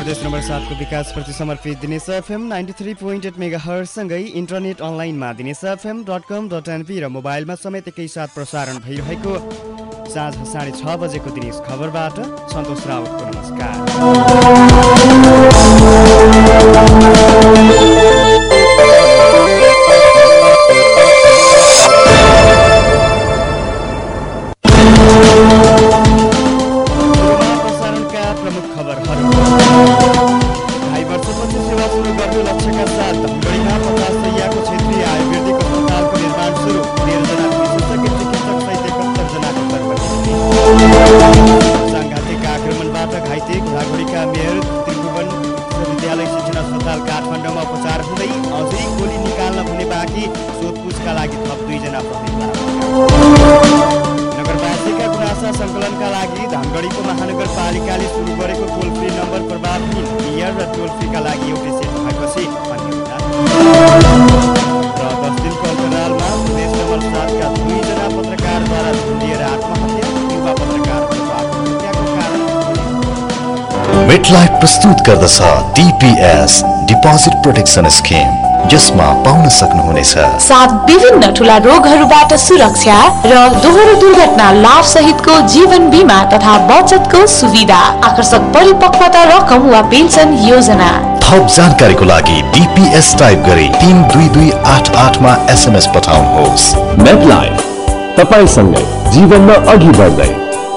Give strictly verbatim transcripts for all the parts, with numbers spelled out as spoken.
प्रदेश नम्बर सातको विकासप्रति समर्पित Dinesh FM ninety three point eight mega हर्ससँगै इन्टरनेट अनलाइनमा Dinesh FM dot com dot NP र मोबाइलमा समेत एकैसाथ प्रसारण भइरहेको साँझ साढे छ बजेको दिनेश खबरबाट सन्तोष रावतको नमस्कार। मेटलाइफ प्रस्तुत गर्दछ डीपीएस डिपोजिट प्रोटेक्सन स्किम, जसमा पाउन सक्नुहुनेछ सात विभिन्न ठूला रोगहरूबाट सुरक्षा र दोहोरो दुर्घटना लाभ सहितको जीवन बीमा तथा बचतको सुविधा, आकर्षक परिपक्वता रकम वा पेन्सन योजना। थप जानकारीको लागि डीपीएस टाइप गरी तीन दुई दुई आठ आठ मा एसएमएस पठाउनुहोस्। मेटलाइफ तपाईसँगै जीवनमा अघि बढ्दै।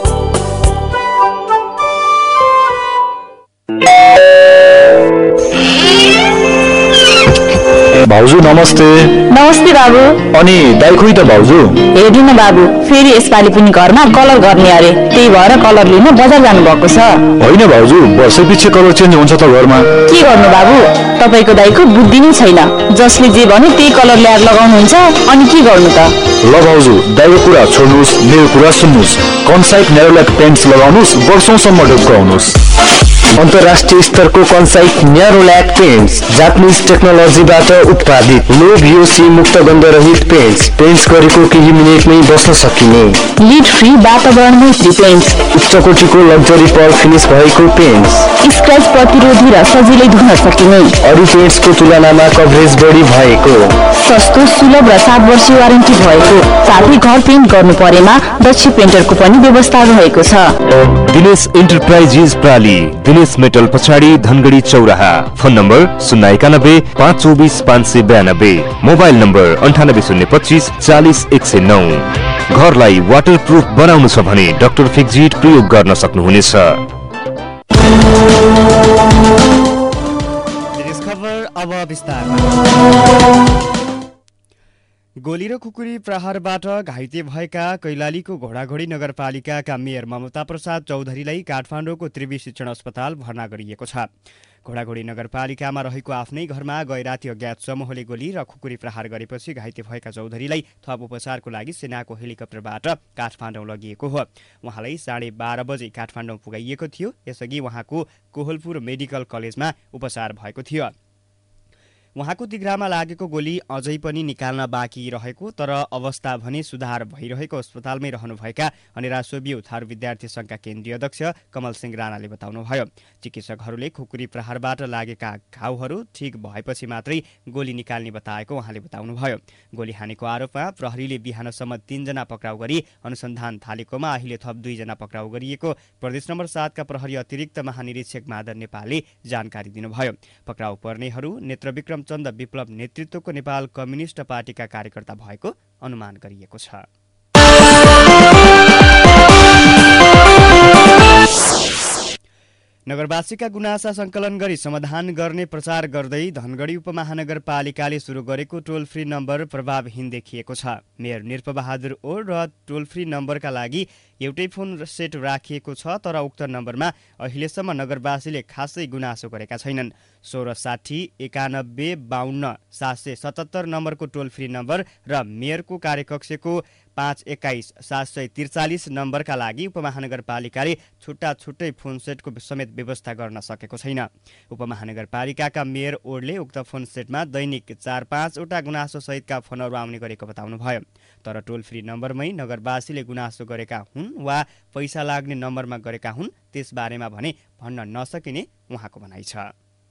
भाउजू नमस्ते। नमस्ते बाबु। अनि दाइ खोइ त भाउजू? हेर्नु न बाबु, फेरि यसपालि पनि घरमा कलर गर्ने अरे, त्यही भएर कलर लिन बजार जानु भएको छ। होइन भाउजू, वर्षै पछि कलर चेन्ज हुन्छ त घरमा। के गर्नु बाबु, तपाईको दाइको बुद्धि नै छैन, जसले जे भने त्यही कलर ल्याएर लगाउनुहुन्छ, अनि के गर्नु त? ल भाउजू, दाइको कुरा छोड्नुहोस्, मेरो कुरा सुन्नुहोस्। कन्साइट नेरोल्याक पेन्ट्स लगाउनुहोस्, वर्षौंसम्म ढुक्काउनुहोस्। अन्तर्राष्ट्रिय स्तरको कन्साइट न्यारोल्याक पेन्ट्स जापानिज टेक्नोलोजीबाट उत्पादित लो भीओसी मुक्त गन्धरहित पेन्ट्स। पेन्ट्स गरेको केही मिनेटमै बस्न सकिने लिड फ्री वातावरण मैत्री पेन्ट्स। उच्च कोटीको लग्जरी पर्ल फिनिश भएको पेन्ट्स। स्क्रैच प्रतिरोधी र सजिलै धुन सकिने। अरू पेन्ट्सको तुलनामा कभरेज बढी भएको, सस्तो, सुलभ र सात वर्ष वारेन्टी भएको, साथै घर पेन्ट गर्नु परेमा दक्ष पेन्टरको पनि व्यवस्था रहेको छ। दिनेश इन्टरप्राइजेज प्राली, दिनेश मेटल पछाडि धनगढी चौराहा। फोन नम्बर शून्य एकानब्बे पाँच चौबिस पाँच सय बयानब्बे, मोबाइल नम्बर अन्ठानब्बे शून्य पच्चिस चालिस एक सय नौ। घरलाई वाटर प्रुफ बनाउनु छ भने डाक्टर फिक्जिट प्रयोग गर्न सक्नुहुनेछ। अब विस्तारमा। गोली र कुकुरी प्रहारबाट घाइते भएका कैलालीको घोडाघोडी नगरपालिकाका मेयर ममता प्रसाद चौधरीलाई काठमाडौँको त्रिवी शिक्षण अस्पताल भर्ना गरिएको छ। घोडाघोडी नगरपालिकामा रहेको आफ्नै घरमा गैराती अज्ञात समूहले गोली र खुकुरी प्रहार गरेपछि घाइते भएका चौधरीलाई थप उपचारको लागि सेनाको हेलिकप्टरबाट काठमाडौँ लगिएको हो। उहाँलाई साढे बाह्र बजे काठमाडौँ पुगाइएको थियो। यसअघि उहाँको कोहलपुर मेडिकल कलेजमा उपचार भएको थियो। उहाँको तिघ्रामा लागेको गोली अझै पनि निकाल्न बाँकी रहेको तर अवस्था भने सुधार भइरहेको अस्पतालमै रहनुभएका अनेरा सोभियो थारू विद्यार्थी संघका केन्द्रीय अध्यक्ष कमल सिंह राणाले बताउनुभयो। चिकित्सकहरूले खुकुरी प्रहारबाट लागेका घाउहरू ठिक भएपछि मात्रै गोली निकाल्ने बताएको उहाँले बताउनुभयो। गोली हानेको आरोपमा प्रहरीले बिहानसम्म तीनजना पक्राउ गरी अनुसन्धान थालेकोमा अहिले थप दुईजना पक्राउ गरिएको प्रदेश नम्बर सातका प्रहरी अतिरिक्त महानिरीक्षक माधव नेपालले जानकारी दिनुभयो। पक्राउ पर्नेहरू नेत्रविक्रम चन्द विप्लव नेतृत्वको नेपाल कम्युनिस्ट पार्टीका कार्यकर्ता भएको अनुमान गरिएको छ। नगरवासीका गुनासा संकलन गरी समाधान गर्ने प्रचार गर्दै धनगढी उपमहानगरपालिकाले सुरु गरेको टोल फ्री नम्बर प्रभावहीन देखिएको छ। मेयर निरपबहादुर ओड र टोल फ्री नम्बरका लागि एउटै फोन सेट राखिएको छ तर उक्त नम्बरमा अहिलेसम्म नगरवासीले खासै गुनासो गरेका छैनन्। सोह्र साठी एकानब्बे बाहन्न सात सय सतहत्तर नम्बरको टोल फ्री नम्बर र मेयरको कार्यकक्षको पाँच एक्काइस सात सय त्रिचालिस नम्बरका लागि उपमहानगरपालिकाले छुट्टा छुट्टै फोन सेटको समेत व्यवस्था गर्न सकेको छैन। उपमहानगरपालिकाका मेयर ओडले उक्त फोन सेटमा दैनिक चार पाँचवटा गुनासो सहितका फोनहरू आउने गरेको बताउनुभयो। तर टोल फ्री नम्बरमै नगरवासीले गुनासो गरेका हुन् वा पैसा लाग्ने नम्बरमा गरेका हुन् त्यसबारेमा भने भन्न नसकिने उहाँको भनाइ छ।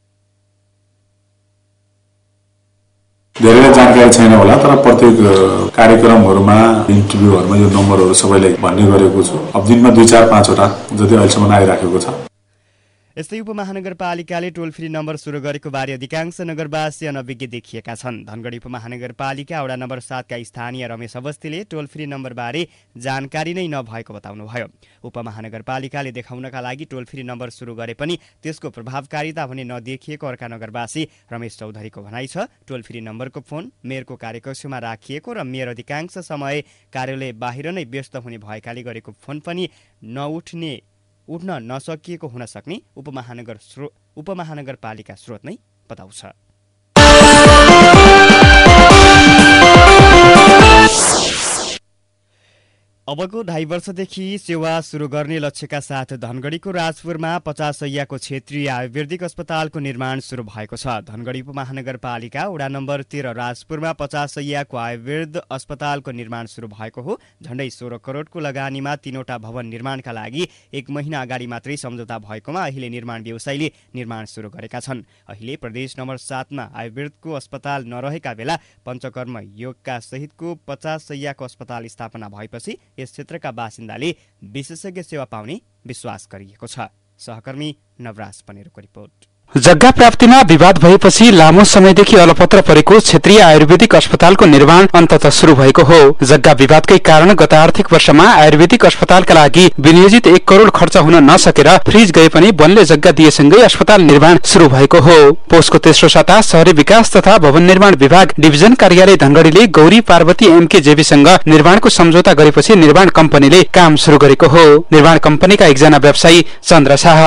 धेरै जानकारी छैन होला, तर प्रत्येक कार्यक्रमहरूमा इन्टरभ्यूहरूमा यो नम्बरहरू सबैलाई भन्ने गरेको छु। अब दिनमा दुई चार पाँचवटा जति अहिलेसम्म आइराखेको छ। यस्तै उपमहानगरपालिकाले टोल फ्री नम्बर सुरु गरेको बारे अधिकांश नगरवासी अनभिज्ञ देखिएका छन्। धनगढी उपमहानगरपालिका वडा नम्बर सातका स्थानीय रमेश अवस्थीले टोल फ्री नम्बरबारे जानकारी नै नभएको बताउनुभयो। उपमहानगरपालिकाले देखाउनका लागि टोल फ्री नम्बर सुरु गरे पनि त्यसको प्रभावकारिता भने नदेखिएको अर्का नगरवासी रमेश चौधरीको भनाइ छ। टोल फ्री नम्बरको फोन मेयरको कार्यकक्षमा राखिएको र मेयर अधिकांश समय कार्यालय बाहिर नै व्यस्त हुने भएकाले गरेको फोन पनि नउठ्ने उठ्न नसकिएको हुन सक्ने उपमहानगर स्रो उपमहानगरपालिका स्रोत नै बताउँछ। अबको ढाई वर्षदेखि सेवा सुरु गर्ने लक्ष्यका साथ धनगढीको राजपुरमा पचास शैय्याको क्षेत्रीय आयुर्वेदिक अस्पतालको निर्माण सुरु भएको छ। धनगढी उपमहानगरपालिका वडा नम्बर तेह्र राजपुरमा पचास शैय्याको आयुर्वेद अस्पतालको निर्माण सुरु भएको हो। झण्डै सोह्र करोडको लगानीमा तीनवटा भवन निर्माणका लागि एक महिना अगाडि मात्रै सम्झौता भएकोमा अहिले निर्माण व्यवसायीले निर्माण सुरु गरेका छन्। अहिले प्रदेश नम्बर सातमा आयुर्वेदको अस्पताल नरहेका बेला पञ्चकर्म योगका सहितको पचास शैय्याको अस्पताल स्थापना भएपछि यस क्षेत्रका बासिन्दाले विशेषज्ञ सेवा पाउने विश्वास गरिएको छ। सहकर्मी नवराज पनेरोको रिपोर्ट। जग्गा प्राप्तिमा विवाद भएपछि लामो समयदेखि अलपत्र परेको क्षेत्रीय आयुर्वेदिक अस्पतालको निर्माण अन्ततः शुरू भएको हो। जग्गा विवादकै कारण गत आर्थिक वर्षमा आयुर्वेदिक अस्पतालका लागि विनियोजित एक करोड़ खर्च हुन नसकेर फ्रिज गए पनि वनले जग्गा दिएसँगै अस्पताल निर्माण शुरू भएको हो। पोषको तेस्रो साता शहरी विकास तथा भवन निर्माण विभाग डिभिजन कार्यालय धनगढीले गौरी पार्वती एमके जेबीसँग निर्माणको सम्झौता गरेपछि निर्माण कम्पनीले काम शुरू गरेको हो। निर्माण कम्पनीका एकजना व्यवसायी चन्द्र शाह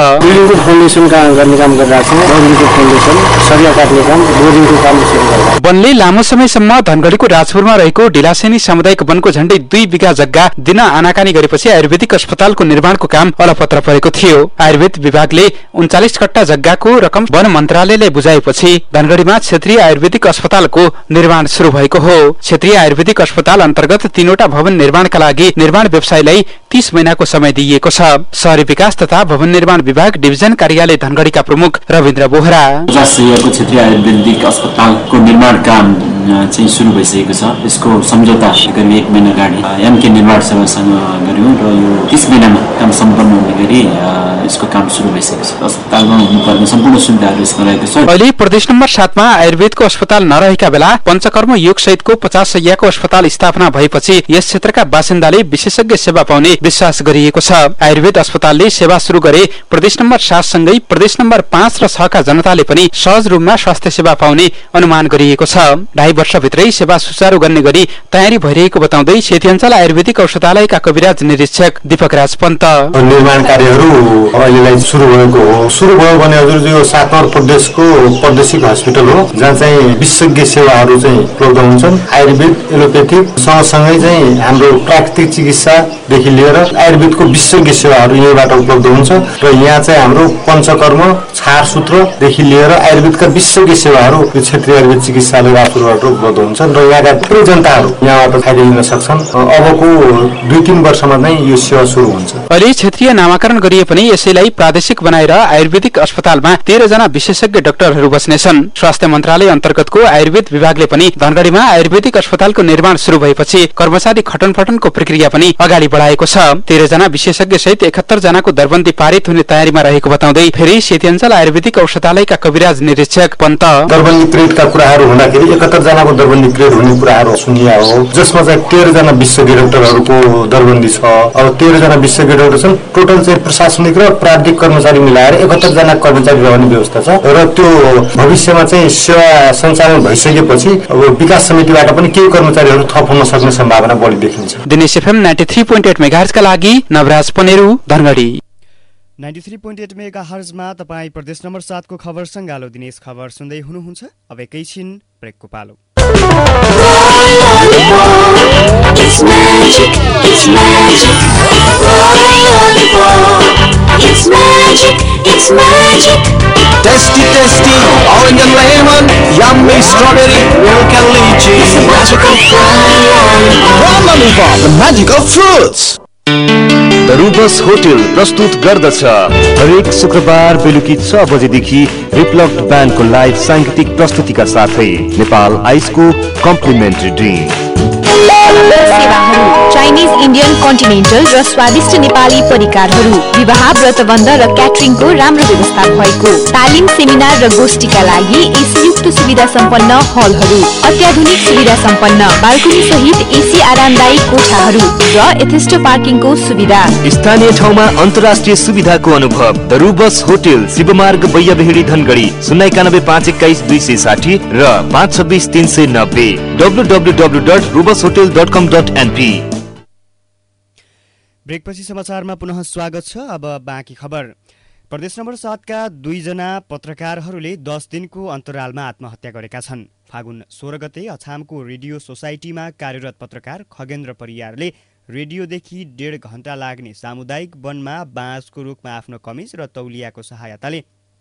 वनले लामो समयसम्म धनगढीको राजपुरमा रहेको ढिलासेनी सामुदायिक वनको झण्डै दुई बिघा जग्गा दिन आनाकानी गरेपछि आयुर्वेदिक अस्पतालको निर्माणको काम अलपत्र परेको थियो। आयुर्वेद विभागले उन्चालिस कट्टा जग्गाको रकम वन मन्त्रालयले बुझाएपछि धनगढीमा क्षेत्रीय आयुर्वेदिक अस्पतालको निर्माण शुरू भएको हो। क्षेत्रीय आयुर्वेदिक अस्पताल अन्तर्गत तीनवटा भवन निर्माणका लागि निर्माण व्यवसायीलाई तीस महिनाको समय दिइएको छ। शहरी विकास तथा भवन निर्माण विभाग डिभिजन कार्यालय धनगढीका प्रमुख रविन्द्र बोहरा पचास शैय्याको क्षेत्रीय आयुर्वेदिक अस्पतालको निर्माण काम चाहिँ सुरु भइसकेको छ। यसको सम्झौता करिब एक महिना अगाडि एमके निर्माण सेवासँग गर्यौं र यो तीस महिनामा काम सम्पन्न हुने गरी यसको काम सुरु भइसकेको छ। अस्पतालमा हुनुपर्ने सम्पूर्ण सुविधाहरू यसमा रहेको छ। अहिले प्रदेश नम्बर सातमा आयुर्वेदको अस्पताल नरहेका बेला पञ्चकर्म योग सहितको पचास शैय्याको अस्पताल स्थापना भएपछि यस क्षेत्रका बासिन्दाले विशेषज्ञ सेवा पाउने विश्वास गरिएको छ। आयुर्वेद अस्पतालले सेवा सुरु गरे प्रदेश नम्बर सात सँगै प्रदेश नम्बर पाँच र छका जनताले पनि सहज रूपमा स्वास्थ्य सेवा पाउने अनुमान गरिएको छ। ढाई वर्षभित्रै सेवा सुचारू गर्ने गरी तयारी भइरहेको बताउँदै सेती अञ्चल आयुर्वेदिक औषधालयका कविराज निरीक्षक दीपक राज पन्त निर्माण कार्यहरू अहिलेलाई सुरु भएको हो। सुरु भयो भने हजुर यो सात नम्बर प्रदेशको प्रादेशिक हस्पिटल हो, जहाँ चाहिँ विशेषज्ञ सेवाहरू चाहिँ उपलब्ध हुन्छन्। आयुर्वेद एलोपेथिक सँगसँगै चाहिँ हाम्रो प्राकृतिक चिकित्सादेखि लिएर आयुर्वेदको विशेषज्ञ सेवाहरू यहीँबाट उपलब्ध हुन्छ र यहाँ चाहिँ हाम्रो पञ्चकर्म छारसूत्रदेखि लिएर आयुर्वेदका विशेषज्ञ सेवाहरू यो क्षेत्रीय आयुर्वेद चिकित्सालय राजपुरबाट उपलब्ध हुन्छन् र यहाँका थुप्रै जनताहरू यहाँबाट फाइदा लिन सक्छन्। अबको दुई तीन वर्षमा नै यो सेवा सुरु हुन्छ। अहिले क्षेत्रीय नामाकरण गरिए पनि यसैलाई प्रादेशिक बनाएर आयुर्वेदिक अस्पतालमा तेह्र जना विशेषज्ञ डाक्टरहरू बस्नेछन्। स्वास्थ्य मन्त्रालय अन्तर्गतको आयुर्वेद विभागले पनि धनगढीमा आयुर्वेदिक अस्पतालको निर्माण शुरू भएपछि कर्मचारी खटनपटनको प्रक्रिया पनि अगाडि बढाएको छ। तेह्र जना विशेषज्ञ सहित एकहत्तर जनाको दरबन्दी पारित हुने तयारीमा रहेको बताउँदै फेरि सेती अञ्चल आयुर्वेदिक औषधालयका कविराज निरीक्षक पन्त दरबन्दी क्रेडका कुराहरू हुँदाखेरि एकहत्तर जनाको दरबन्दी क्रेड हुने कुराहरू सुनिया हो, जसमा चाहिँ तेह्र जना विशेषज्ञ डाक्टरहरूको दरबन्दी छ। अब तेह्र जना विशेषज्ञ डाक्टर छन्, टोटल चाहिँ प्रशासनिक र प्राविधिक कर्मचारी मिलाएर एकहत्तर जना कर्मचारी रहने व्यवस्था छ र त्यो भविष्यमा चाहिँ सेवा सञ्चालन भइसकेपछि अब विकास समितिबाट पनि केही कर्मचारीहरू थप हुन सक्ने सम्भावना बढी देखिन्छ। Dinesh FM ninety three point eight मेगाहर्जका लागि Navraj Paneru Dhangadhi. Ninety three point eight mega हर्जमा तपाईँ प्रदेश नम्बर सातको खबर सङ्गालो दिनेश खबर सुन्दै हुनुहुन्छ। अब एकैछिन ब्रेकको पालो। Tasty, tasty, orange and lemon, yummy strawberry, milk and lychee. It's the magic of fun. From Lollipop, the magic of fruits. The Rubus hotel प्रस्तुत गर्दछ। हरेक शुक्रबार बेलुकी छ बजेदेखि रिप्लक्ड ब्यान्डको लाइभ सांगीतिक प्रस्तुतिका साथै नेपाल आइसको कम्प्लिमेन्ट्री ड्रिङ्क। सेवाहरू चाइनिज, इन्डियन, कन्टिनेन्टल र स्वादिष्ट नेपाली परिकारहरू, विवाह, व्रतबन्ध र क्याटरिङको राम्रो व्यवस्था भएको, तालिम, सेमिनार र गोष्ठीका लागि एसीयुक्त सुविधा सम्पन्न हलहरू, अत्याधुनिक सुविधा सम्पन्न बाल्कनी सहित एसी आरामदायी कोठाहरू र यथेष्ट पार्किङको सुविधा। स्थानीय ठाउँमा अन्तर्राष्ट्रिय सुविधाको अनुभव। The Rubus hotel, Shivmarg, Baiyabehadi, Dhangadhi, शून्य एकानब्बे पाँच एक्काइस दुई सय साठी र पाँच छब्बिस तीन सय नब्बे। W W W dot Rubus hotel dot com dot NP. ब्रेकपछि समाचारमा पुनः स्वागत छ। अब बाँकी खबर। प्रदेश नम्बर सातका दुईजना पत्रकारहरूले दस दिनको अन्तरालमा आत्महत्या गरेका छन्। फागुन सोह्र गते अछामको रेडियो सोसाइटीमा कार्यरत पत्रकार खगेन्द्र परियारले रेडियोदेखि डेढ घण्टा लाग्ने सामुदायिक वनमा बाँसको रुखमा आफ्नो कमिज र तौलियाको सहायताले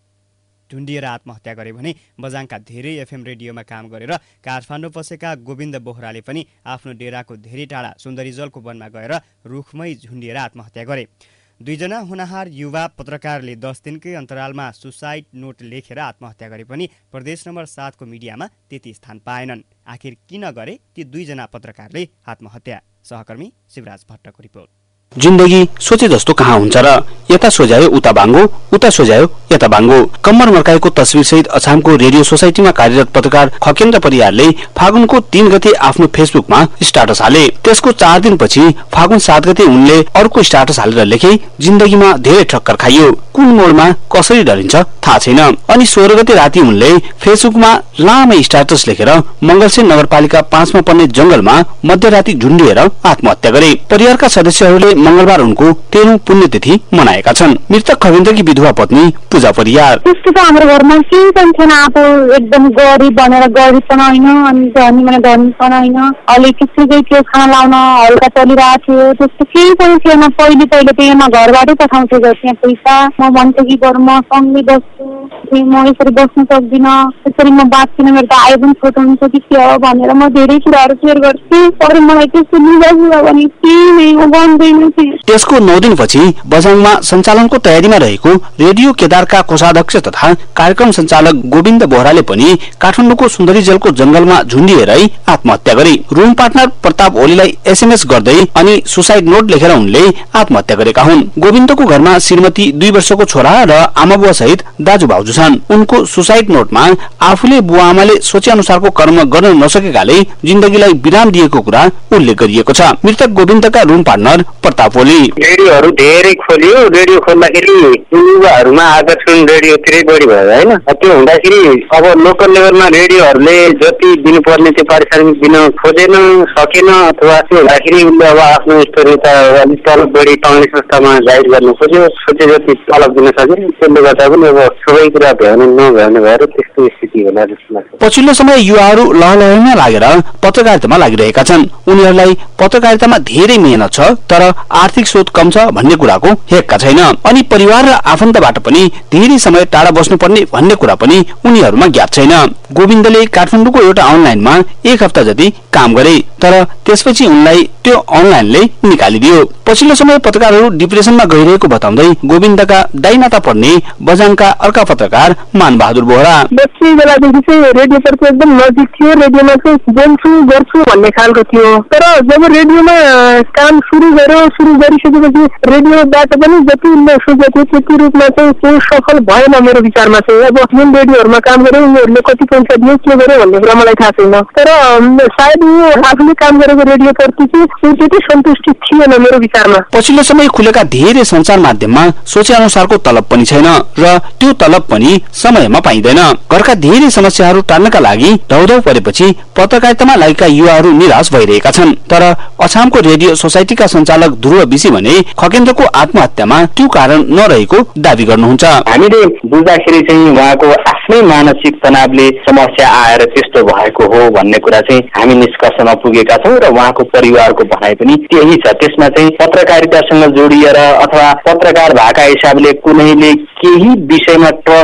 झुन्डिएर आत्महत्या गरे भने बझाङका धेरै एफएम रेडियोमा काम गरेर काठमाडौँ बसेका गोविन्द बोहराले पनि आफ्नो डेराको धेरै टाढा सुन्दरीजलको वनमा गएर रुखमै झुन्डिएर आत्महत्या गरे। दुईजना होनहार युवा पत्रकारले दस दिनकै अन्तरालमा सुसाइड नोट लेखेर आत्महत्या गरे पनि प्रदेश नम्बर सातको मिडियामा त्यति स्थान पाएनन्। आखिर किन गरे ती दुईजना पत्रकारले आत्महत्या? सहकर्मी शिवराज भट्टको रिपोर्ट। जिन्दगी सोचे जस्तो कहाँ हुन्छ र? यता सोझ्यायो उता बाङ्गो, उता सोझ्यायो यता बाङ्गो। कम्मर मर्काएको तस्विर सहित अछामको रेडियो सोसाइटीमा कार्यरत पत्रकार खगेन्द्र परियारले फागुनको तीन गते आफ्नो फेसबुकमा स्टाटस हाले। त्यसको चार दिनपछि फागुन सात गते उनले अर्को स्टाटस हालेर लेखे, जिन्दगीमा धेरै ठक्कर खाइयो, कुन मोडमा कसरी डरिन्छ थाहा छैन। अनि सोह्र गते राति उनले फेसबुकमा लामै स्टाटस लेखेर मंगलसेन नगरपालिका पाँचमा पर्ने जंगलमा मध्यराति झुन्डिएर आत्महत्या गरे। परिवारका सदस्यहरूले मंगलबार उनको तेह्रौं पुण्यतिथि मनाएका छन्। मृतक खगेन्द्रकी विधवा पत्नी पूजा परियार, त्यस्तो त हाम्रो घरमा केही पनि थिएन। अब एकदम गरिब भनेर गरिब पनि होइन, अनि धनी भने धनी पनि होइन, अलिकति थियो खाना लाउन हल्का चलिरहेको थियो। त्यस्तो केही पनि थिएन। पहिले पहिले त यहाँ घरबाटै पठाउँथे त्यहाँ पैसा। म भन्छु कि बरु म सँगै बस्छु, म यसरी बस्नु सक्दिनँ, यसरी म बाँच्दिनँ, मेरो त आयो पनि छोटाउनु कि के हो भनेर म धेरै कुराहरू सेयर गर्थेँ। तर मलाई त्यस्तो निभाइदियो भने केही नै म भन्दैन। त्यसको नौ दिनपछि बझाङमा सञ्चालनको तयारीमा रहेको रेडियो केदारका कोषाध्यक्ष तथा कार्यक्रम सञ्चालक गोविन्द बोहराले पनि काठमाडौँको सुन्दरीजलको जंगलमा झुन्डिएरै आत्महत्या गरे। रुम पार्टनर प्रताप ओलीलाई एसएमएस गर्दै अनि सुसाइड नोट लेखेर उनले आत्महत्या गरेका हुन्। गोविन्दको घरमा श्रीमती, दुई वर्षको छोरा र आमा बुवा सहित दाजु भाउजू छन्। उनको सुसाइड नोटमा आफूले बुवा आमाले सोचे अनुसारको कर्म गर्न नसकेकाले जिन्दगीलाई विराम दिएको कुरा उल्लेख गरिएको छ। मृतक गोविन्दका रुम पार्टनर प्रताप ओली, रेडियोहरू धेरै खोलियो। रेडियो खोल्दाखेरि युवाहरूमा आकर्षण रेडियोतिरै बढी भयो होइन। त्यो हुँदाखेरि अब लोकल लेभलमा रेडियोहरूले जति दिनुपर्ने त्यो पारिश्रमिक दिन खोजेन, सकेन, अथवा त्यो हुँदाखेरि उसले अब आफ्नो स्टोरी त अलिक तलब बढी पाउने संस्थामा जाहिर गर्नु खोज्यो। सोचे जति तलब दिन सके, त्यसले गर्दा पनि अब सबै कुरा भ्याउने नभ्याउने भएर त्यस्तो स्थिति होला जस्तो लाग्छ। पछिल्लो समय युवाहरू लहलहैमा लागेर पत्रकारितामा लागिरहेका छन्। उनीहरूलाई पत्रकारितामा धेरै मेहनत छ, तर आर्थिक स्रोत कम छ भन्ने कुराको हेक्का छैन। अनि परिवार र आफन्तबाट पनि धेरै समय टाढा बस्नुपर्ने भन्ने कुरा पनि उनीहरूमा ज्ञात छैन। गोविन्दले काठमाडौँको एउटा अनलाइनमा एक हप्ता जति काम गरे, तर त्यसपछि उनलाई त्यो अनलाइनले निकालिदियो। पछिल्लो समय पत्रकारहरू डिप्रेसनमा गइरहेको बताउँदै गोविन्दका दाइनाता पर्ने बझाङका अर्का पत्रकार मानबहादुर बोहरा, बच्ची बेलादेखि चाहिँ रेडियोप्रति एकदम नजिक थियो। रेडियोमा चाहिँ बोल्छु गर्छु भन्ने खालको थियो। तर जब रेडियोमा काम सुरु गर्यो, सुरु गरिसकेपछि रेडियोबाट पनि जति उसले सोचेको त्यति रूपमा चाहिँ केही सफल भएन मेरो विचारमा चाहिँ। अब जुन रेडियोहरूमा काम गर्यो उनीहरूले कति पैसा दियो के गर्यो भन्ने कुरा मलाई थाहा छैन। तर सायद आफूले काम गरेको रेडियोप्रति चाहिँ त्यति सन्तुष्टि थिएन मेरो विचारमा। पछिल्लो समय खुलेका धेरै सञ्चार माध्यममा सोचे अनुसारको तलब पनि छैन र त्यो तलब पनि समयमा पाइँदैन। घरका धेरै समस्याहरू टाल्नका लागि धौधौ परेपछि पत्रकारितामा लागेका युवाहरू निराश भइरहेका छन्। तर अछामको रेडियो सोसाइटीका सञ्चालक ध्रुव विसी भने खगेन्द्रको आत्महत्यामा त्यो कारण नरहेको दावी गर्नुहुन्छ। हामीले बुझ्दाखेरि चाहिँ उहाँको आफ्नै मानसिक तनावले समस्या आएर त्यस्तो भएको हो भन्ने कुरा चाहिँ हामी निष्कर्षमा पुगेका छौँ र उहाँको परिवारको भनाइ पनि त्यही छ। त्यसमा चाहिँ पत्रकारितासँग जोडिएर अथवा पत्रकार भएका हिसाबले कुनैले केही विषयमा टच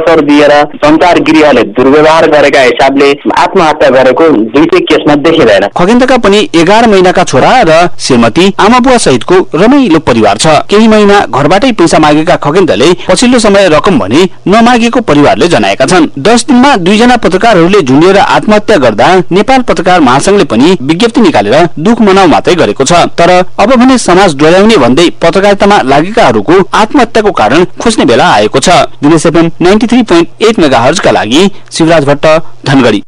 अवसर दिएर सञ्चार गृहले दुर्व्यवहार गरेका हिसाबले आत्महत्या गरेको दुईटै केसमा देखिँदैन। खगेन्द्रका पनि एघार महिनाका छोरा र श्रीमती आमा बुवा सहितको रमाइलो परिवार छ। केही महिना घरबाटै पैसा मागेका खगेन्द्रले पछिल्लो समय रकम भने नमागेको परिवारले जनाएका छन्। दस दिनमा दुईजना पत्रकारहरूले झुन्डिएर आत्महत्या गर्दा नेपाल पत्रकार महासंघले पनि विज्ञप्ति निकालेर दुख मनाउ मात्रै गरेको छ। तर अब भने समाज डोर्याउने भन्दै पत्रकारितामा लागेकाहरूको आत्महत्याको कारण खोज्ने बेला आएको छ। Dinesh FM ninety three point eight megahertz का लागि शिवराज भट्ट, धनगढ़ी।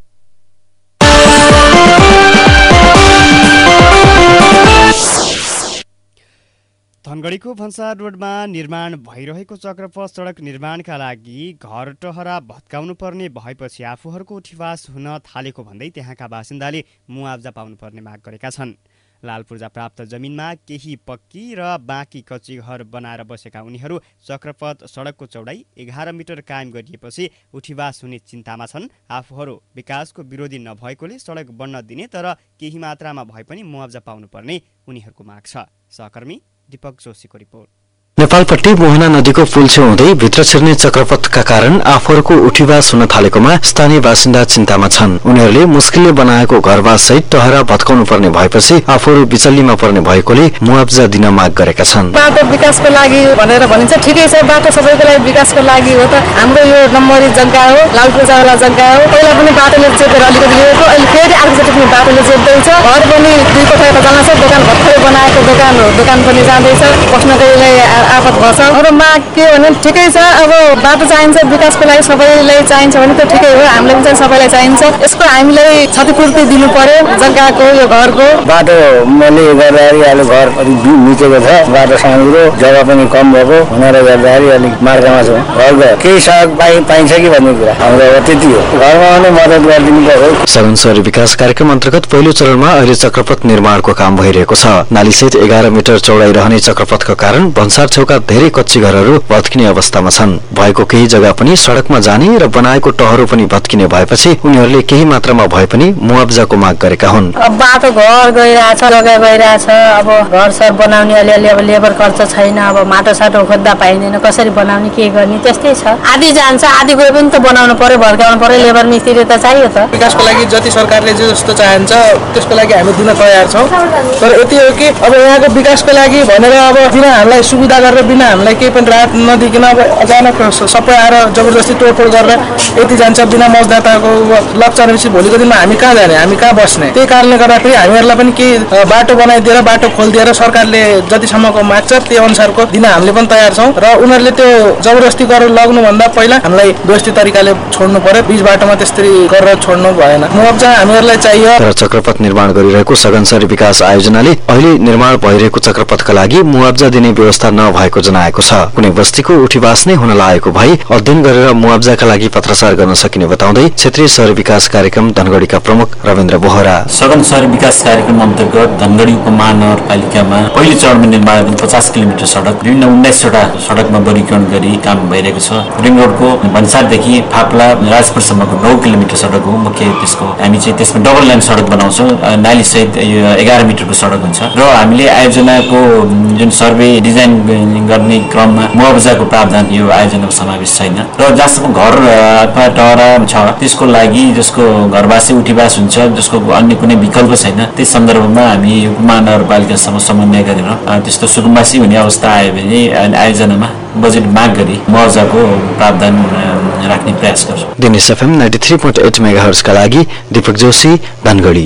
धनगढ़ीको भन्सार रोडमा निर्माण भइरहेको चक्रपथ सड़क निर्माणका लागि घर टहरा भत्काउनु पर्ने भएपछि आफूहरूको उठिवास हुन थालेको भन्दै त्यहाँका बासिन्दाले मुआवजा पाउनुपर्ने माग गरेका छन्। लाल पूर्जा प्राप्त जमिनमा केही पक्की र बाँकी कच्ची घर बनाएर बसेका उनीहरू चक्रपथ सडकको चौडाइ एघार मिटर कायम गरिएपछि उठिवास हुने चिन्तामा छन्। आफूहरू विकासको विरोधी नभएकोले सडक बन्न दिने तर केही मात्रामा भए पनि मुआवजा पाउनुपर्ने उनीहरूको माग छ। सहकर्मी दीपक जोशीको रिपोर्ट। नेपालपट्टि मोहना नदीको पुल छेउ हुँदै भित्र छिर्ने चक्रपथका कारण आफूहरूको उठिवास हुन थालेकोमा स्थानीय बासिन्दा चिन्तामा छन्। उनीहरूले मुस्किलले बनाएको घरवास सहित टहरा भत्काउनु पर्ने भएपछि आफूहरू बिचल्लीमा पर्ने भएकोले मुआवजा दिन माग गरेका छन्। बाटो विकासको लागि भनेर भनिन्छ, ठिकै छ, बाटो सबैको लागि विकासको लागि हो। त हाम्रो यो नम्बरी जग्गा हो, लाल पूर्जावाला जग्गा हो। पहिला पनि बाटोले चेपेर अलिकति लिएको, अहिले फेरि अर्कोचोटि पनि बाटोले चेप्दैछ। घर पनि दुई कोठाको जान्छ, दोकान भर्खरै बनाएको दोकान हो, दोकान पनि जाँदैछ। बस्नको आपत भएछ। अरू माग के भने ठिकै छ, अब बाटो चाहिन्छ, विकासको लागि सबैलाई चाहिन्छ भने त ठिकै हो, हामीलाई पनि सबैलाई चाहिन्छ। यसको हामीलाई क्षतिपूर्ति दिनु पर्यो, जग्गाको यो घरको। बाटो मैले गर्दाखेरि अहिले घर अलिक मिचेको छ, बाटो सानो जग्गा पनि कम भएको हुनाले गर्दाखेरि अलिक मार्गमा छ। घरको केही सहयोग पाइ पाइन्छ कि भन्ने कुरा हाम्रो त्यति हो। घरमा पनि मद्दत गरिदिनु पर्यो। सघन शहरी विकास कार्यक्रम अन्तर्गत पहिलो चरणमा अहिले चक्रपथ निर्माणको काम भइरहेको छ। नालीसहित एघार मिटर चौडाइ रहने चक्रपथको कारण भन्सार छेउका धेरै कच्ची घरहरू भत्किने अवस्थामा छन्। भएको केही जग्गा पनि सडकमा जाने र बनाएको टहरो पनि भत्किने भएपछि उनीहरूले केही मात्रामा भए पनि मुआवजाको माग गरेका हुन्। अब बाटो घर गइरहेछ, जग्गा गइरहेछ, अब घर सर बनाउने अलिअलि अब लेबर खर्च छैन, अब माटो साटो खोज्दा पाइँदैन, कसरी बनाउने के गर्ने त्यस्तै छ। आधी जान्छ, आधी गए पनि त बनाउनु पर्यो, भर्काउनु पर्यो, लेबर मिस्त्री त चाहियो त। विकासको लागि जति सरकारले जे जस्तो चाहन्छ त्यसको लागि हामी दिन तयार छौँ। तर यति हो कि अब यहाँको विकासको लागि भनेर अब बिना हामीलाई सुविधा गरेर बिना हामीलाई केही पनि राहत नदिकन अब अचानक सबै आएर जबरजस्ती तोडफोड गरेर यति जान्छ बिना मजदाताको लक्ष्य भनेपछि भोलिको दिनमा हामी कहाँ जाने, हामी कहाँ बस्ने। त्यही कारणले गर्दाखेरि हामीहरूलाई पनि केही बाटो बनाइदिएर बाटो खोलिदिएर सरकारले जतिसम्मको माग छ त्यो अनुसारको दिन हामीले पनि तयार छौँ। र उनीहरूले त्यो जबरजस्ती गरेर लग्नुभन्दा पहिला हामीलाई व्यवस्थित तरिकाले छोड्नु पर्यो, बीच बाटोमा त्यसरी गरेर छोड्नु भएन। मुआवजा हामीहरूलाई चाहियो। तर चक्रपथ निर्माण गरिरहेको सघन शहरी विकास आयोजनाले अहिले निर्माण भइरहेको चक्रपथका लागि मुआवजा दिने व्यवस्था नभएको जनाएको छ। कुनै बस्तीको उठिवास नै हुन लागेको भई अध्ययन गरेर मुआवजाका लागि पत्राचार गर्न सकिने बताउँदै क्षेत्रीय शहरी विकास कार्यक्रम धनगढ़ीका प्रमुख रविन्द्र बोहरा। सघन शहरी विकास कार्यक्रम अन्तर्गत धनगढ़ी उपमहानगरपालिकामा पहिलो चरणमा निर्माण पचास किलोमिटर सडक विभिन्न उन्नाइसवटा सडकमा वर्गीकरण गरी काम भइरहेको छ। रिङ रोडको भन्सारदेखि फाप्ला राजपुरसम्मको नौ किलोमिटर सडक हो मुख्य। त्यसको हामी चाहिँ त्यसमा डबल लाइन सडक बनाउँछौँ, नाली सहित एघार मिटरको सडक हुन्छ। र हामीले आयोजनाको जुन सर्वे डिजाइन गर्ने क्रममा मुआवजाको प्रावधान यो आयोजनाको समावेश छैन। र जहाँसम्म घर अथवा टहरा छ त्यसको लागि जसको घरवासी उठिवास हुन्छ, जसको अन्य कुनै विकल्प छैन, त्यस सन्दर्भमा हामी उपमहानगरपालिकासँग समन्वय गरेर त्यस्तो सुकुम्बासी हुने अवस्था आयो भने आयोजनामा बजेट माग गरी मुआवजाको प्रावधान राख्ने प्रयास गर्छौँ। Dinesh FM ninety three point eight मेगाहर्जका लागि दीपक जोशी, धनगढ़ी।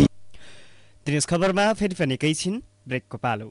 दिनेश खबरमा फेरि पनि केही छिन् ब्रेकको पालो।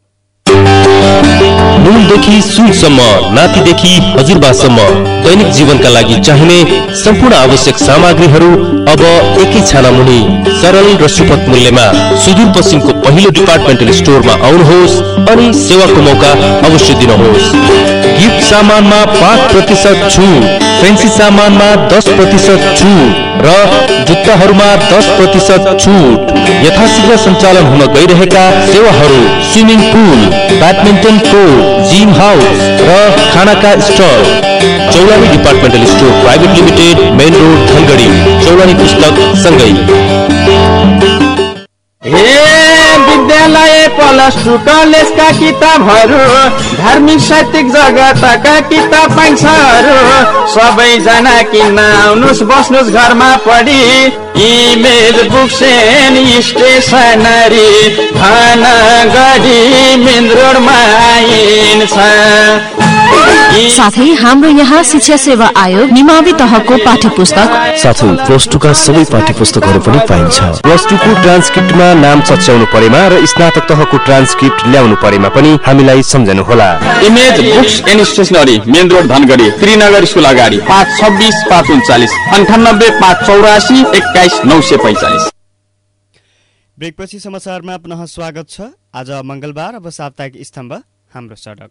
नुनदेखि सुनसम्म, नातिदेखि हजुरबासम्म दैनिक जीवनका लागि चाहिने सम्पूर्ण आवश्यक सामग्रीहरू अब एकै छाना मुनि सरल र सुपथ मूल्यमा सुदूरपश्चिमको पहिलो डिपार्टमेन्टल स्टोरमा आउनुहोस् अनि सेवाको मौका अवश्य दिनुहोस्। गिफ्ट सामानमा पाँच प्रतिशत छुट, फेन्सी सामानमा दस प्रतिशत छुट र जुत्ताहरूमा दस प्रतिशत छुट। यथाशीघ्र सञ्चालन हुन गइरहेका सेवाहरू swimming pool, badminton court, gym house र खानाका stall. Chaulani departmental store private limited, main road, Dhangadhi. Chaulani पुस्तक सँगै। विद्यालय प्लस टू कलेजका किताबहरू धार्मिक साहित्यिक जगतका किताब पाइन्छहरू सबैजना किन्न आउनुहोस् बस्नुहोस् घरमा पढी image books and stationery Dhangadhi main रोडमा साथै हाम्रो यहाँ शिक्षा सेवा आयोग निमावी तहको पाठ्य पुस्तक साथै प्लस टू का सबै पाठ्य पुस्तकहरू पनि पाइन्छ। प्लस टू को ट्रान्सक्रिप्टमा नाम चच्याउनु परेमा र स्नातक तहको ट्रान्सक्रिप्ट ल्याउनु परेमा पनि हामीलाई सम्झनु होला। Image books and stationery main road Dhangadhi Trinagar school अगाडि पाँच छब्बिस पाँच उन्चालिस अन्ठानब्बे पाँच चौरासी एक्काइस नौ सय पैंचालिस। ब्रेकपछि समाचारमा पुनः स्वागत छ। आज मंगलबार, अब साप्ताहिक स्तम्भ हाम्रो सडक।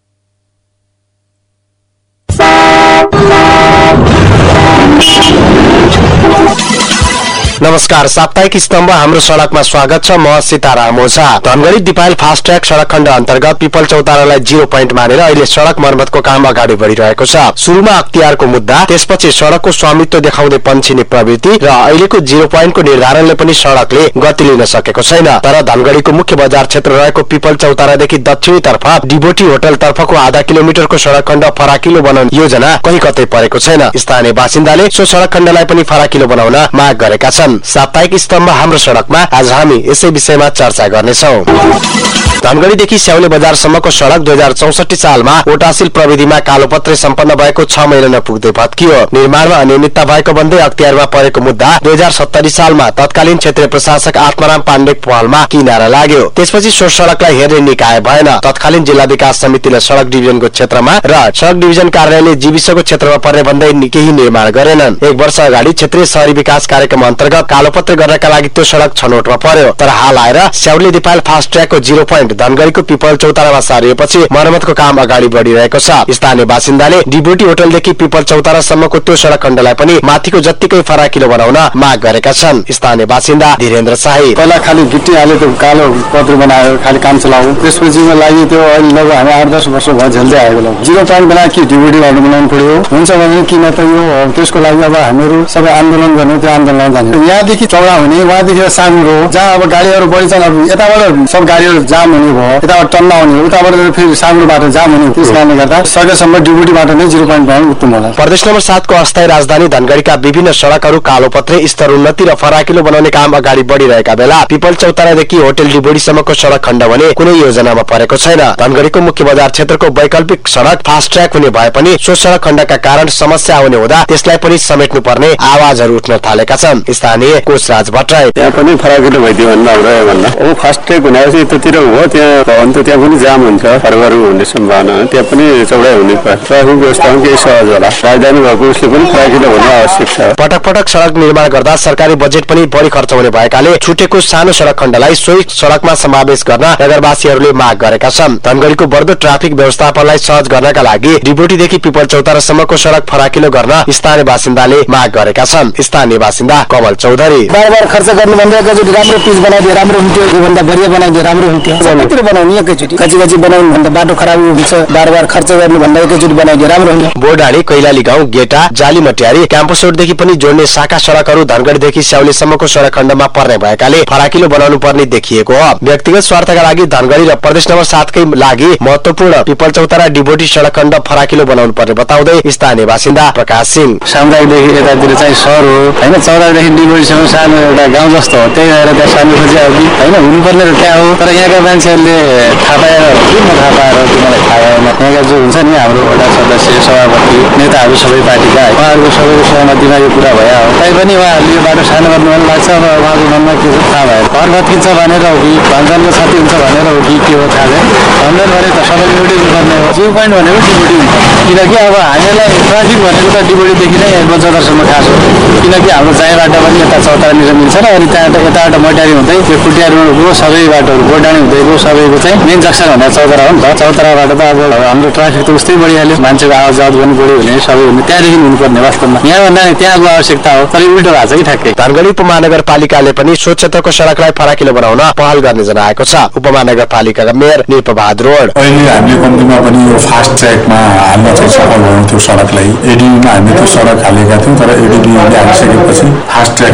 नमस्कार, साप्ताहिक स्तम्भ हाम्रो सडकमा स्वागत छ। म सीताराम ओझा। धनगढी दिपायल फास्ट ट्र्याक सडक खण्ड अन्तर्गत पिपल चौतारालाई जिरो पोइन्ट मानेर अहिले सडक मर्मतको काम अगाडि बढ़िरहेको छ। सुरुमा अख्तियारको मुद्दा, त्यसपछि सडकको स्वामित्व देखाउँदै पन्छिने प्रवृत्ति र अहिलेको जिरो पोइन्टको निर्धारणले पनि सडकले गति लिन सकेको छैन। तर धनगढीको मुख्य बजार क्षेत्र रहेको पिपल चौतारादेखि दक्षिणी तर्फ डिबोटी होटल तर्फको आधा किलोमिटरको सडक खण्ड फराकिलो बनाउने योजना कहीँ कतै परेको छैन। स्थानीय बासिन्दाले सो सडक खण्डलाई पनि फराकिलो बनाउन माग गरेका छन्। साप्ताहिक स्तम्भ हाम्रो सडकमा आज हामी यसै विषयमा चर्चा गर्नेछौं। धनगढीदेखि स्याउले बजारसम्मको सडक दुई हजार चौसठी सालमा ओटासिल प्रविधिमा कालोपत्रे सम्पन्न भएको छ महिना नपुग्दै भत्कियो। निर्माणमा अनियमितता भएको भन्दै अख्तियारमा परेको मुद्दा दुई हजार सत्तरी सालमा तत्कालीन क्षेत्रीय प्रशासक आत्माराम पाण्डे पहलमा किनारा लाग्यो। त्यसपछि सो सडकलाई हेर्ने निकाय भएन। तत्कालीन जिल्ला विकास समितिले सडक डिभिजनको क्षेत्रमा र सडक डिभिजन कार्यालयले जीविसको क्षेत्रमा पर्ने भन्दै केही निर्माण गरेनन्। एक वर्ष अगाडि क्षेत्रीय शहरी विकास कार्यक्रम अन्तर्गत कालोपत्र गर्नका लागि त्यो सडक छनौटमा पर्यो। तर हाल आएर स्याउले दिपायल फास्ट ट्र्याकको जिरो पोइन्ट धनगढीको पिपल चौतारामा सारिएपछि मर्मतको काम अगाडि बढ़िरहेको छ। स्थानीय बासिन्दाले डिबोटी होटलदेखि पिपल चौतारासम्मको त्यो सडक खण्डलाई पनि माथिको जत्तिकै फराकिलो बनाउन माग गरेका छन्। स्थानीय बासिन्दा धीरेन्द्र शाही, पहिला खाली गिट्टी हाले त्यो कालो पत्र बनायो, खाली काम चलाऊ। त्यसपछिको लागि त्यो अहिले लगभग हामी आठ दस वर्ष भयो झेल्दै आएको ल। जिरो पोइन्ट बनाए कि डिबोटी गर्नु बनाउनु पर्यो हुन्छ भने किन त यो त्यसको लागि अब हामीहरू सबै आन्दोलन गर्ने, त्यो आन्दोलन जाने। यहाँदेखि चौडा हुने, वहाँदेखि साङ्ग्रो जहाँ अब गाडीहरू बढी चल्छ, यताबाट सब गाडीहरू जाम हुने भयो, यताबाट टन्ना हुने, उताबाट फेरि साङ्ग्रो बाटो जाम हुने। त्यस कारणले गर्दा सकेसम्म डिबोटी बाटो नै जिरो पोइन्ट बनाउनु उत्तम होला। प्रदेश नम्बर सातको अस्थायी राजधानी धनगढीका विभिन्न सडकहरू कालोपत्रे स्तर उन्नति र फराकिलो बनाउने काम अगाडि बढ़िरहेका बेला पिपल चौतारादेखि होटल डिबोटीसम्मको सडक खण्ड भने कुनै योजनामा परेको छैन। धनगढीको मुख्य बजार क्षेत्रको वैकल्पिक सडक फास्ट ट्र्याक हुने भए पनि सो सडक खण्डका कारण समस्या आउने हुँदा त्यसलाई पनि समेट्नु पर्ने आवाजहरू उठ्न थालेका छन्। स्थानीय कोचराज भट्टराई, त्यहाँ पनि फराकिलो भइदियो भन्दा भन्दा अब फास्ट ट्र्याक हुनेपछि यतातिर हो, त्यहाँ भयो भने त त्यहाँ पनि जाम हुन्छ, फरहरू हुने सम्भावना, त्यहाँ पनि चौडाइ हुने पर्छ। ट्राफिक व्यवस्था पनि केही सहज होला। राजधानी भएको उसले पनि फराकिलो हुन आवश्यक छ। पटक पटक सडक निर्माण गर्दा सरकारी बजेट पनि बढी खर्च हुने भएकाले छुटेको सानो सडक खण्डलाई सोही सडकमा समावेश गर्न नगरवासीहरूले माग गरेका छन्। धनगढीको बढ्दो ट्राफिक व्यवस्थापनलाई सहज गर्नका लागि डिबोटीदेखि पिपल चौतारासम्मको सडक फराकिलो गर्न स्थानीय बासिन्दाले माग गरेका छन्। स्थानीय बासिन्दा कमल चौधरी, बार बार खर्च गर्नु भन्दा एकैचोटि राम्रो पिच बनाइदियो राम्रो हुन्थ्यो, योभन्दा बढिया बनाइदियो राम्रो हुन्थ्यो। सबैतिर बनाउने एकैचोटि, कची कची बनाउनु भन्दा बाटो खराब हुन्छ, बार बार खर्च गर्नु भन्दा एकैचोटि बनाइदियो राम्रो हुन्थ्यो। बोर्डाडी, कैलाली गाउँ, गेटा, जाली मटियारी, क्याम्पस रोडदेखि पनि जोड्ने शाखा सडकहरू धनगढीदेखि स्याउलेसम्मको सडक खण्डमा पर्ने भएकाले फराकिलो बनाउनु पर्ने देखिएको हो। व्यक्तिगत स्वार्थका लागि धनगढी र प्रदेश नम्बर सातकै लागि महत्वपूर्ण पिपल चौतारा डिबोटी सडक खण्ड फराकिलो बनाउनु पर्ने बताउँदै स्थानीय बासिन्दा प्रकाश सिंह, सामुदायिकदेखि यतातिर चाहिँ सहर हो होइन, चौरादेखि डिबोटीसम्म सानो एउटा गाउँ जस्तो हो, त्यही भएर त्यहाँ सानो खोजी हो कि होइन, हुनुपर्ने त त्यहाँ हो। तर यहाँका मान्छेहरूले थाहा पाएर के नथाहा पाएर त्यो मलाई थाहा भएन। यहाँका जो हुन्छ नि हाम्रो वडा सदस्य, सभापति, नेताहरू सबै पार्टीका, उहाँहरूको सबैको सहमतिमा यो कुरा भयो हो। तैपनि उहाँहरूले यो बाटो सानो गर्नु मन लाग्छ। अब उहाँको मनमा के छ थाहा भएन। घर भत्किन्छ भनेर हो कि भन्छनको क्षति हुन्छ भनेर हो कि के हो थाहा छैन। भन्छन् भने त सबैले एउटै गर्नुपर्ने हो। जिरो पोइन्ट भनेको डिबोटी हुन्छ, किनकि अब हामीलाई ट्राफिक भनेको त डिबोटीदेखि नै बजारसम्म खास हो। किनकि हाम्रो जाँबाट पनि यता चौतारानिर मिल्छ र अनि त्यहाँ यताबाट मट्यारी हुँदै त्यो खुट्टियाहरूको सबै बाटोहरू बोर्डानी हुँदै गयो, सबैको चाहिँ मेन जक्सन भन्दा चौतारा हो नि त। चौताराबाट त अब हाम्रो ट्राफिक त उस्तै बढिहाल्यो, मान्छेको आवाज जावत पनि बढ्यो भने सबै हुने त्यहाँदेखि हुनुपर्ने वास्तवमा। यहाँभन्दा नि त्यहाँको आवश्यकता हो, तर उल्टो भएको छ कि ठ्याक्कै। धनगढी उपमहानगरपालिकाले पनि सो क्षेत्रको सडकलाई फराकिलो बनाउन पहल गर्ने जनाएको छ। उपमहानगरपालिकाका मेयर निर्पबहादुर रोड, अहिले हामीले कम्तीमा पनि यो फास्ट ट्र्याकमा हाल्न चाहिँ सफल भयौँ। त्यो सडकलाई एडिबीमा हामीले त्यो सडक हालेका थियौँ, तर एडिबीले हालिसकेपछि फास्ट ट्र्याकमा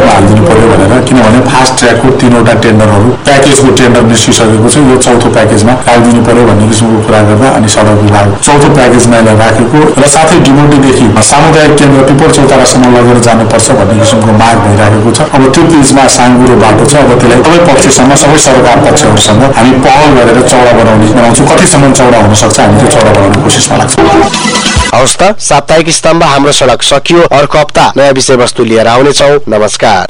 टेन्डरमा हालिदिनु पर्यो भनेर, किनभने फास्ट ट्र्याकको तीनवटा टेन्डरहरू प्याकेजको टेन्डर निस्किसकेको छ, यो चौथो प्याकेजमा राखिदिनु पर्यो भन्ने किसिमको कुरा गर्दा अनि सडक विभाग चौथो प्याकेजमा यसलाई राखेको र साथै डिमोटीदेखि सामुदायिक केन्द्र पिपल चौतारासम्म लगेर जानुपर्छ भन्ने किसिमको माग भइरहेको छ। अब त्यो पिचमा साङ्गुरो बाटो छ, अब त्यसलाई सबै पक्षसँग सबै सरकार पक्षहरूसँग हामी पहल गरेर चौडा बनाउने बनाउँछौँ। कतिसम्म चौडा हुन सक्छ हामी त्यो चौडा बनाउने कोसिसमा लाग्छौँ। हवस् त, साप्ताहिक स्तम्भ हाम्रो सडक सकियो। अर्को हप्ता नयाँ विषयवस्तु लिएर आउनेछौँ। नमस्कार।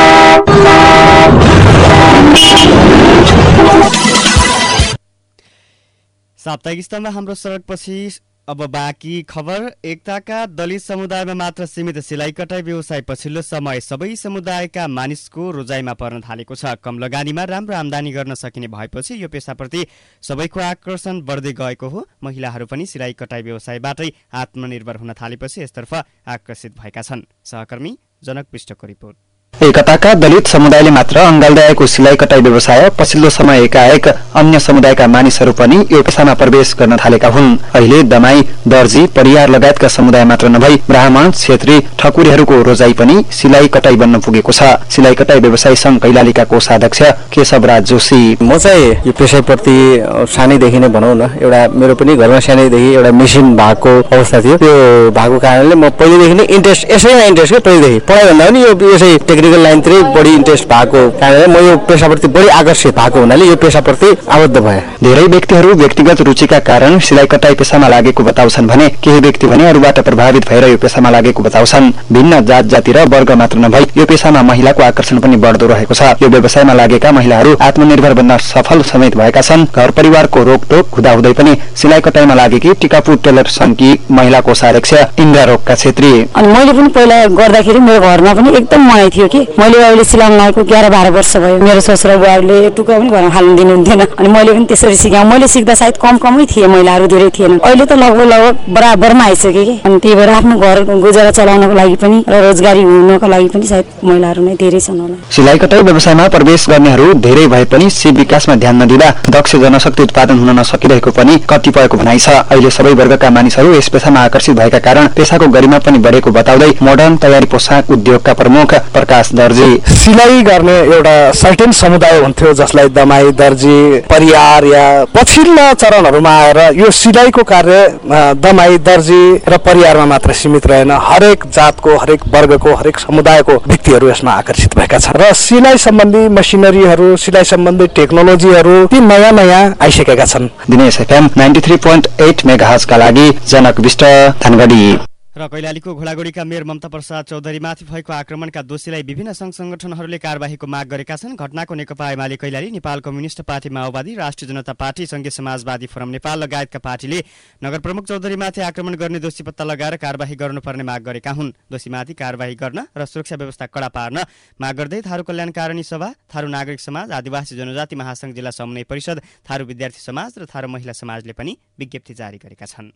साप्ताहिक स्तम्भ हाम्रो सडकपछि अब बाँकी खबर। एकताका दलित समुदायमा मात्र सीमित सिलाइ कटाई व्यवसाय पछिल्लो समय सबै समुदायका मानिसको रोजाइमा पर्न थालेको छ। कम लगानीमा राम्रो आमदानी गर्न सकिने भएपछि यो पेसाप्रति सबैको आकर्षण बढ्दै गएको हो। महिलाहरू पनि सिलाइ कटाई व्यवसायबाटै आत्मनिर्भर हुन थालेपछि यसतर्फ आकर्षित भएका छन्। सहकर्मी जनक पृष्ठको रिपोर्ट। एकताका दलित समुदायले मात्र अङ्गाल्दै आएको सिलाइ कटाई व्यवसाय पछिल्लो समय एकाएक अन्य समुदायका मानिसहरू पनि यो पेसामा प्रवेश गर्न थालेका हुन्। अहिले दमाई, दर्जी, परियार लगायतका समुदाय मात्र नभई ब्राह्मण, क्षेत्री, ठकुरीहरूको रोजाइ पनि सिलाइ कटाई बन्न पुगेको छ। सिलाइ कटाई व्यवसाय संघ कैलालीका कोषाध्यक्ष केशवराज जोशी। म चाहिँ यो पेसाप्रति सानैदेखि नै भनौँ न, एउटा मेरो पनि घरमा सानैदेखि एउटा मेसिन भएको अवस्था थियो। त्यो भएको कारणले म पहिलेदेखि नै इन्ट्रेस्ट यसैमा इन्ट्रेस्ट के पहिलेदेखि पढाइभन्दा पनि यो यसै टेक्निकल लाइनतिरै बढी इन्ट्रेस्ट भएको कारणले म यो पेसाप्रति बढी आकर्षित भएको हुनाले यो पेसाप्रति आबद्ध भए। धेरै व्यक्तिहरू व्यक्तिगत रुचिका कारण सिलाइ कटाई पेसामा लागेको बताउँछन् भने केही व्यक्ति भने अरूबाट प्रभावित भएर यो पेसामा लागेको बताउँछन्। भिन्न जात जाति र वर्ग मात्र नभई यो पेसामा महिलाको आकर्षण पनि बढ्दो रहेको छ। यो व्यवसायमा लागेका महिलाहरू आत्मनिर्भर बन्न सफल समेत भएका छन्। घर परिवारको रोकटोक हुँदाहुँदै पनि सिलाइ कटाइमा लागेकी टिकापुर टेलर संघकी महिला कोषाध्यक्ष इन्द्रा रोक्का छेत्री। अनि मैले पनि पहिला गर्दाखेरि मेरो घरमा पनि एकदम मनाइ थियो कि मैले अहिले सिलाउन लागेको एघार बाह्र वर्ष भयो। मेरो ससुरा बुवाहरूले टुक्का पनि घरमा खानु दिनुहुन्थेन अनि मैले पनि त्यसरी सिकाएँ। मैले सिक्दा सायद कम कमै थिए, महिलाहरू धेरै थिएनन्। अहिले त लगभग लगभग बराबरमा आइसक्यो कि अनि त्यही भएर आफ्नो घर गुजारा चलाउनको लागि पनि र रोजगारी हुनको लागि पनि सायद महिलाहरू नै धेरै छन् होला। सिलाइ कटाई व्यवसायमा प्रवेश गर्नेहरू धेरै भए पनि सिप विकासमा ध्यान नदिँदा दक्ष जनशक्ति उत्पादन हुन नसकिरहेको पनि कतिपयको भनाइ छ। अहिले सबै वर्गका मानिसहरू यस पेसामा आकर्षित भएका कारण पेसाको गरिमा पनि बढेको बताउँदै मोडर्न तयारी पोसाक उद्योगका प्रमुख प्रकाश दर्जी। सिलाइ गर्ने एउटा सर्टेन समुदाय हुन्थ्यो जसलाई दमाई, दर्जी, परियार या पछिल्ला चरणहरूमा आएर यो सिलाइको कार्य दमाई, दर्जी र परियारमा मात्र सीमित रहेन। हरेक जातको, हरेक वर्गको, हरेक समुदायको व्यक्तिहरू यसमा आकर्षित भएका छन् र सिलाइ सम्बन्धी मसिनरीहरू, सिलाइ सम्बन्धी टेक्नोलोजीहरू ती नयाँ नयाँ आइसकेका छन्। Dinesh FM ninety three point eight मेगाहर्जका लागि जनक विष्ट, धनगढी। र कैलालीको घोडागोडीका मेयर ममता प्रसाद चौधरीमाथि भएको आक्रमणका दोषीलाई विभिन्न संघ संगठनहरूले कारबाहीको माग गरेका छन्। घटनाको नेकपा एमाले कैलाली, नेपाल कम्युनिस्ट पार्टी माओवादी, राष्ट्रिय जनता पार्टी, संघीय समाजवादी फोरम नेपाल लगायतका पार्टीले नगर प्रमुख चौधरीमाथि आक्रमण गर्ने दोषी पत्ता लगाएर कारबाही गर्नुपर्ने माग गरेका हुन्। दोषीमाथि कारबाही गर्न र सुरक्षा व्यवस्था कडा पार्न माग गर्दै थारू कल्याणकारिणी सभा, थारू नागरिक समाज, आदिवासी जनजाति महासंघ, जिल्ला समन्वय परिषद, थारू विद्यार्थी समाज र थारू महिला समाजले पनि विज्ञप्ति जारी गरेका छन्।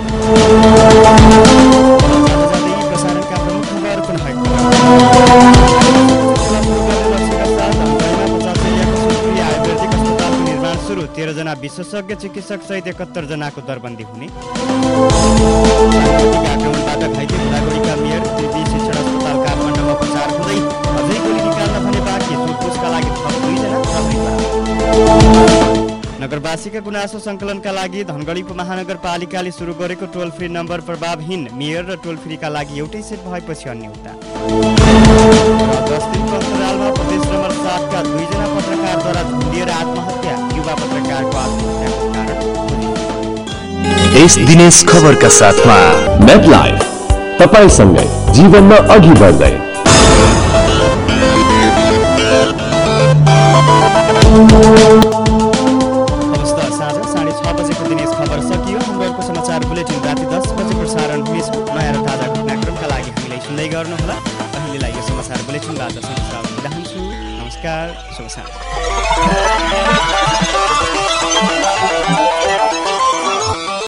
प्रसारणका प्रमुख खबर आयुर्वेदिक अस्पतालको निर्माण सुरु। तेह्र जना विशेषज्ञ चिकित्सक सहित एकहत्तर जनाको दरबन्दी हुने। आक्रमणबाट घाइते घोडागोडीका मेयर त्रिवी शिक्षण अस्पताल काठमाडौँमा उपचार हुँदै अझै गोली निकाल्न भने बाँकी। सोधपुछका लागि थप दुईजना प्रहरी। नगरवासीका गुनासो संकलनका लागि धनगढी महानगरपालिकाले सुरु गरेको टोल फ्री नम्बर प्रभावहीन मेयर र टोल फ्रीका लागि एउटै सेट भएपछि अन्य एउटा। दस दिनको अन्तरालमा प्रदेश नम्बर सातका दुईजना पत्रकारद्वारा झुन्डिएर आत्महत्या। युवा पत्रकारको आत्महत्याको कारण यस दिनेश खबरका साथमा नेट लाइफ तपाईसँगै जीवनमा अघि बढ्दै। समाचार बुलेटिन राति दस बजे प्रसारण हुनेछ। नयाँ र ताजा घटनाक्रमका लागि हामीलाई सुन्दै गर्नुहोला। अहिलेलाई यो समाचार बुलेटिनबाट संसार बिदा हुन्छु। नमस्कार, शुभ साँझ।